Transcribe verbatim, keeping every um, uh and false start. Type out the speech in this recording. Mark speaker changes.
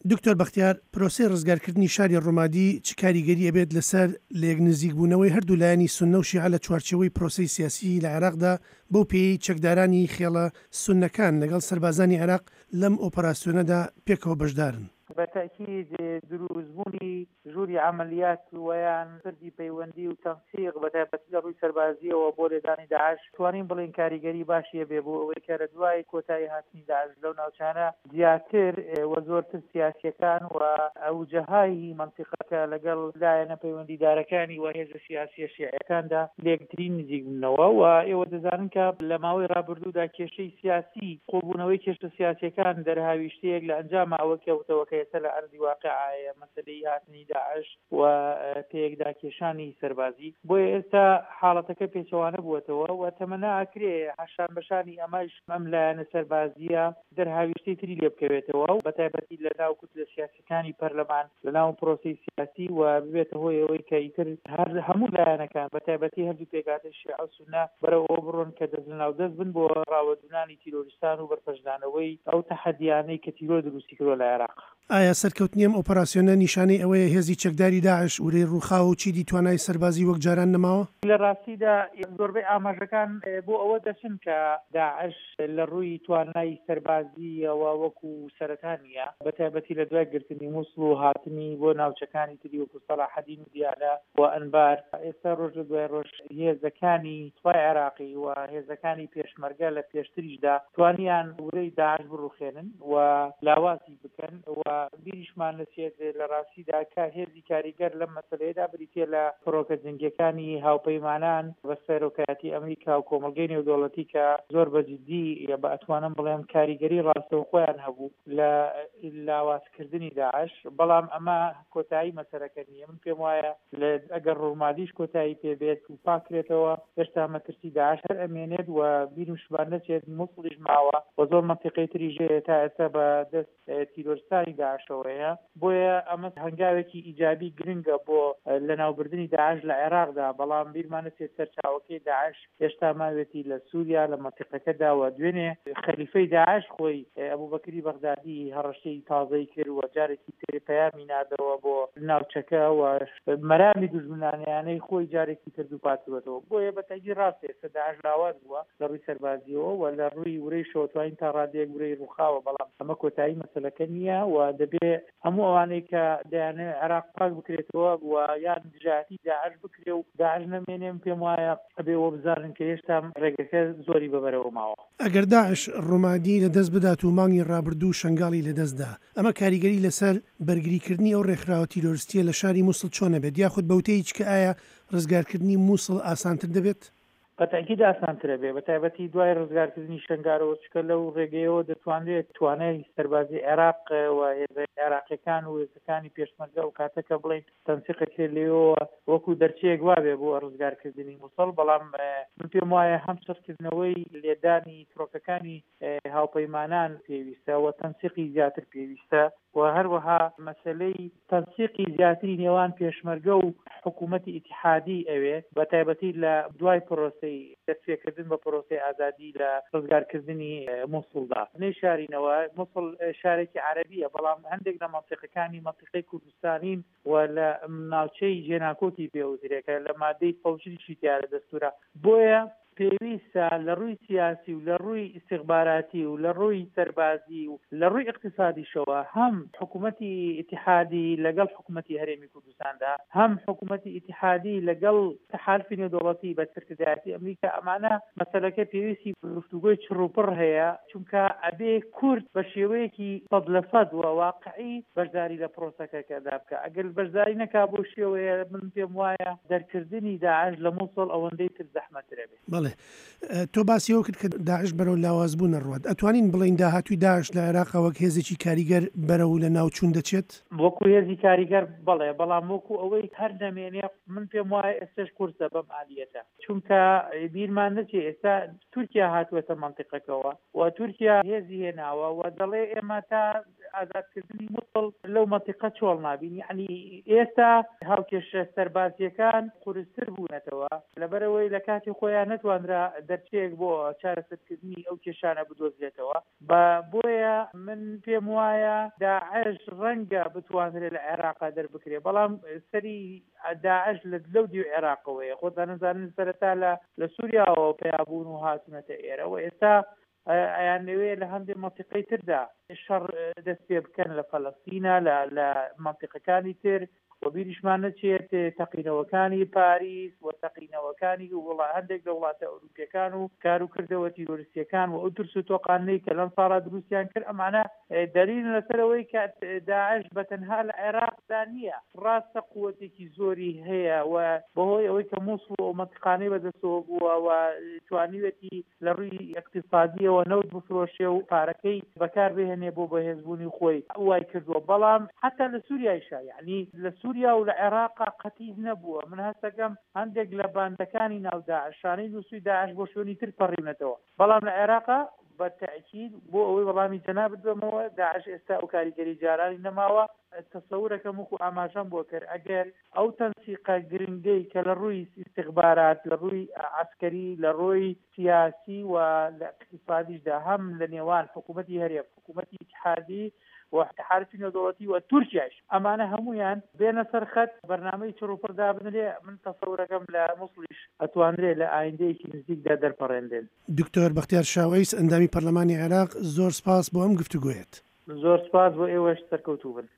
Speaker 1: دکتۆر بەختیار پرۆسەی ڕزگارکردنی شاری ڕۆمادی چ کاریگەری ئەبێت لەسەر لێک نزیکبوونەوەی هەردوو لایەنی سوننە و شیعە لە چوارچێوەی پرۆسەی سیاسی لە عێراقدا بۆ پێی چەکدارانی خێڵە سوننەکان لەگەڵ سەربازانی عێراق لەم ئۆپەراسیۆنەدا پێکەوە بەشدارن؟
Speaker 2: بەتاکید دروستبوونی ژووری عملیات ویان سەردی پەیوەندی و تەنسیق بەتایبەتی لە ڕووی سەربازیەوە بۆ لێدانی داعش توانین بڵێن کاریگەری باشیە بێ بۆ ئەوەی کە لە دوای کۆتایی هاتنی داعش لەو ناوچانە زیاتر و زۆرتر سیاسیەکان و ئەو جەهای منتیقەکە لەگەڵ لایەنە پەیوەندیدارەکانی و هێزە سیاسی شیعەکاندا لێکترین نزیک بوونەوە و ئێوە دەزانن کە لە ماوەی ڕابردوودا کێشەی سیاسی قۆبوونەوەی کێشە سیاسیەکان دەرهاویشتەیەک لە ئەنجامە ئەوە کەوتەوە کە لە ئەرضی واقعایە مەسەلەی هاتنی داعش و پێیەکدا کێشانی سەربازی بۆیە ئێستا حاڵەتەکە پێچەوانە بووەتەوە و تەمەنا ئەکرێ هەشان بەشانی ئەمەش ئەم لایەنە سەربازیە دەرهاویشتەی تری لێ بکەوێتەوە و بەتایبەتی لە ناو کوتلە سیاسیەکانی پەرلەمان لە ناو پرۆسەی سیاسی و ببێتە هۆی ئەوەی کە ئیتر هەر هەموو لایەنەکان بەتایبەتی هەردوو پێکاتە شیعە و سوننە بەرەوەوە بڕۆن کە دەست لەناو دەست بن بۆ ڕاوەدونانی تیرۆریستان و بەرپەشدانەوەی ئەو تەحەدیانەی کە تیرۆ دروستی کردووە لە عێراق.
Speaker 1: ئایا سەرکەوتنی ئەم ئۆپەراسیۆنە نیشانەی ئەوەیە هێزی چەکداری داعش وەرەی ڕووخاو و چیدی توانای سەربازی وەک جاران نەماوە؟
Speaker 2: لە ڕاستیدا زۆربەی ئاماژەکان بۆ ئەوە دەچن کە داعش لە ڕووی توانای سەربازیەوە وەکو سەرەتانیە بەتایبەتی لە دوای گرتنی مووسڵ و هاتنی بۆ ناوچەکانی تری وەکو سەلاحەدین و دیالە و ئەنبار ئێستا ڕۆژ لە دوای ڕۆژ هێزەکانی توای عێراقی و هێزەکانی پێشمەرگە لە پێشتریشدا توانیان وەرەی داعش بڕوخێنن و لاوازی بکەن و بیریشمان لەسێت لە ڕاستیدا کە هێزی کاریگەر لەم مەسەلەیەدا بریتێ لە فڕۆکە جنگیەکانی هاوپەیمانان بە سەرۆکایەتی ئەمریکا و کۆمەلگەی نێودەوڵەتی کە زۆر بەجددی بە ئەتوانم بڵێم کاریگەری ڕاستەوخۆیان هەبوو لە لاوازکردنی داعش بەڵام ئەمە کۆتایی مەسەرەکە نییە. من پێم وایە ئەگەر ڕۆمادیش کۆتایی پێبێت و پاکرێتەوە هێشتا مەترسی داعش هەر ئەمێنێت و بیرمشمان نەچێت مووسڵیش ماوە و زۆر مەنتیقەی تریژەیە تا ئێستا بە دەست تیرۆریستانی داعشەوەیە بۆیە ئەمە هەنگاوێکی ئیجابی گرنگە بۆ لەناوبردننی داعش لە عێراقدا بەڵام بیرمان نەچێت سەرچاوەکەی داعش هێشتا ماوێتی لە سووریا لە مەنتیقەکەدا و دوێنێ خەلیفەی داعش خۆی ئەبوبەکری بەغدادی هەڕەشەی تازەی کرد و جارێکی تر پەیامی نادەوە بۆ ناوچەکە و مەرامی دوژمنانیانەی خۆی جارێکی تر دووپاتوەتەوە بۆیە بەتەگی ڕاستێ کە داعش لاواز بووە لە ڕووی سەربازیەوە و لە ڕووی ورەی شەوتوانین تا ڕادێک ورەی ڕووخاوە بەڵام ئەمە کۆتایی مەسەلەکە نییە و دەبێ هەموو ئەوانەی کە دەیانێت عێراق پاک بکرێتەوە و یان دژاتی داعش بکرێ و داعش نەمێنێم پێم وایە ئەبێ وە بزانن کە هێشتا ڕێگەکە زۆری ببەرەوە ماوە.
Speaker 1: ئەگەر داعش ڕۆمادی لەدەست بدات و مانگی ڕابردوو شنگاڵی لەدەستدا ئەمە کاریگەری لەسەر بەرگریکردنی ئەو ڕێکخراوە تیرۆریستیە لە شاری مووسڵ چۆنە بێت یاخود بەوتەیەک کە ئایا ڕزگارکردنی مووسڵ ئاسانتر دەبێت؟
Speaker 2: بەتاکید ئاسانترە بێ بەتایبەتی دوای ڕزگارکردنی شنگارەوە چکە لەو ڕێگەیەوە دەتوانرێت توانای سەربازی عێراق و عێراقیەکان و هێزەکانی پێشمەرگە و کاتەکە بڵێن تەنسیقەکرێت لێەوە وەکو دەرچەیەک وا بێ بۆ ڕزگارکردنی مووسڵ بەڵام من پێم وایە هەم سەرکردنەوەی لێدانی فڕۆکەکانی هاوپەیمانان پێویستە و تەنسیقی زیاتر پێویستە و هەروەها مەسلەی تەنسیقی زیاتری نێوان پێشمەرگە و حکوومەتی ئیتیحادی ئەوێ بەتایبەتی لە دوای پرۆسەی دەستپێکردن بە پرۆسەی ئازادی لە ڕزگارکردنی مووسڵدا نەی شارینەوە مووسڵ شارێکی عەرەبیە بەڵام هەندێک لە مەنتیقەکانی مەنتیقەی کوردستانین و لە ناوچەی ژێناکۆتی پێوترێکە لە مادەی فەوجریشی دیارە دەستورە بۆیە پێویستە لە ڕووی سیاسی و لە ڕووی استیخباراتی و لە ڕووی سەربازی و لە ڕووی اقتصادیشەوە هەم حکوومەتی ئیتیحادی لەگەڵ حکوومەتی هەرێمی کوردستاندا هەم حکوومەتی ئیتیحادی لەگەڵ تەحالفی نێودەوڵەتی بە سەرکردایەتی ئەمریکا ئەمانە مەسەلەکە پێویستی گفتوگۆی چڕوپڕ هەیە چونکە ئەبێ کورد بە شێوەیەکی سەد لە سەد و واقعی بەشداری لە پرۆسەکەدا بکە ئەگەر بەشداری نەکا بۆ شێوەیە من پێم وایە دەرکردنی داعش لە مووسڵ ئەوەندەی تر زەحمەترە بێت.
Speaker 1: تۆ باسیەوە کرد کە داعش بەرەو لاوازبوون نەڕوات ئەتوانین بڵین داهاتووی داعش لە عێراقا وەک هێزێکی کاریگەر بەرەو لە ناوچوون دەچێت؟
Speaker 2: وەکو هێزی کاریگەر بەڵێ بەڵام وەکو ئەوەی هەر دەمێنێ من پێم وایە ئێستش کورسە بەم ئالیەتە چونکە بیرمان نەچێ ئێستا تورکیا هاتووەتە مەنتیقەکەەوە و تورکیا هێزی هێناوە و دەڵێ ئێمە تا ئازادکردنی مووسڵ لەو مەنتیقە چۆڵ نابین. یعنی ئێستا هاوکێشە سەربازیەکان قورستر بوونەتەوە لەبەرەوەی لە کاتی خۆیان نەتوانرا دەرچەیەک بۆ چارەسەرکردنی ئەو کێشانە بدۆزێتەوە. بە بۆیە من پێم وایە داعش ڕەنگە بتوانرێت لە عێراقا دەربکرێ، بەڵام سەری داعش لەو دیو عێراقەوەیە. خۆتان نەزانن سەرەتا لە سووریاوە پێیابوون و هاتونەتە ئێرەوە، ئێستا ئەیان لەوێ لە هەندێک مەنتیقەی تردا شەڕ دەست پێ بکەن لە فەلەستینە لە مەنتیقەکانی تر و بیریشمان نەچێت تەقینەوەکانی پاریس و تەقینەوەکانی وڵات هەندێک لە وڵاتە ئەوروپیەکان و کاروکردەوە تیرۆریستیەکان و ئەو ترس و تۆقانەی کە لەم ساڵا دروستیان کرد ئەمانە دەلیل لەسەرەوەی کە داعش بەتەنها لە عێراقدا نییە، ڕاستە قووەتێکی زۆری هەیە و بەهۆی ئەوەی کە مووسڵ و مەنتیقانەی بەدەستەوە بووە و توانیوێتی لە ڕووی اقتصادیەوە نەوت بفرۆشێ و پارەکەی بەکار بهێنێ بۆ بەهێزبوونی خۆی وای کردووە. بەڵام حتا لە سووریایشا، یعنی لە سووریا و لە عێراقا قەتیع نەبووە. من هەست دەکەم هەندێک لە باندەکانی ناو داعشانەی نووسوی داعش بۆ شوێنی تر پەڕیونەتەوە، بەڵام لە عێراقا بە تەئکید بۆ ئەوەی وەڵامی جەناب بدەمەوە داعش ئێستا ئەو کاریگەری جارانی نەماوە. تەسەورەکەم وەکو ئاماژەم بۆ کرد ئەگەر ئەو تەنسیقە گرنگەی کە لە ڕووی استیخبارات، لە ڕووی عسکەری، لە ڕووی سیاسی و لە اقتصادیشدا هەم لە نێوان حکوومەتی هەرێم، حکوومەتی اتحادی و حرفی نێودەوڵەتی و تورکیاش ئەمانە هەمویان بێنە سەرخەت بەرنامەی چڕوپڕدا بنرێ، من تەسەورەکەم لە مووسڵیش ئەتوانرێت لە ئایندەیەکی نزیکدا دەرپەڕێندێن.
Speaker 1: دکتۆر بەختیار شاوەیس، ئەندامی پەرلەمانی عێراق، زۆر سپاس بۆ ئەم گفتوگویەت.
Speaker 2: زۆر سپاس بۆ ئێوەش سەرکەوتوو بن.